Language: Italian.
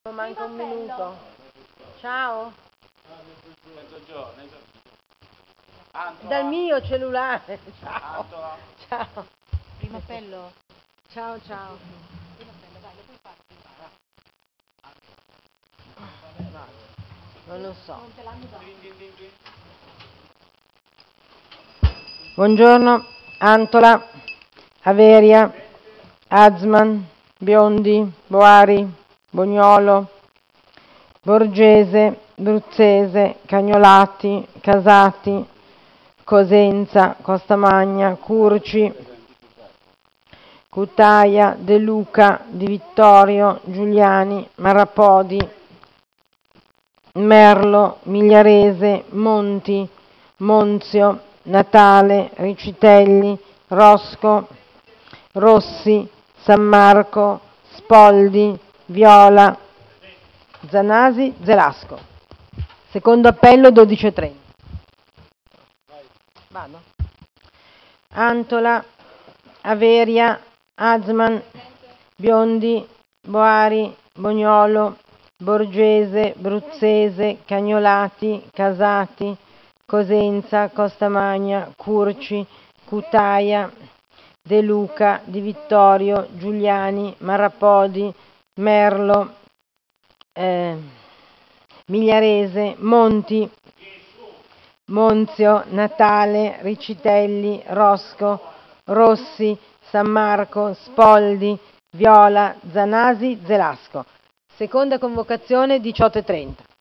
Manca un minuto. Ciao. Dal mio cellulare. Ciao. Ciao. Primo appello? Ciao, ciao. Primo appello, dai, lo puoi fare. Non lo so. Non te l'hanno dato. Buongiorno. Antola, Averia, Azman, Biondi, Boari, Bognolo, Borgese, Bruzzese, Cagnolati, Casati, Cosenza, Costamagna, Curci, Cutaia, De Luca, Di Vittorio, Giuliani, Marrapodi, Merlo, Migliarese, Monti, Monzio, Natale, Ricitelli, Rosco, Rossi, San Marco, Spoldi, Viola, Zanasi, Zelasco. Secondo appello 12:30. Vado. Antola, Averia, Azman, Biondi, Boari, Bognolo, Borgese, Bruzzese, Cagnolati, Casati, Cosenza, Costamagna, Curci, Cutaia, De Luca, Di Vittorio, Giuliani, Marrapodi, Merlo, Migliarese, Monti, Monzio, Natale, Ricitelli, Rosco, Rossi, San Marco, Spoldi, Viola, Zanasi, Zelasco. Seconda convocazione 18:30.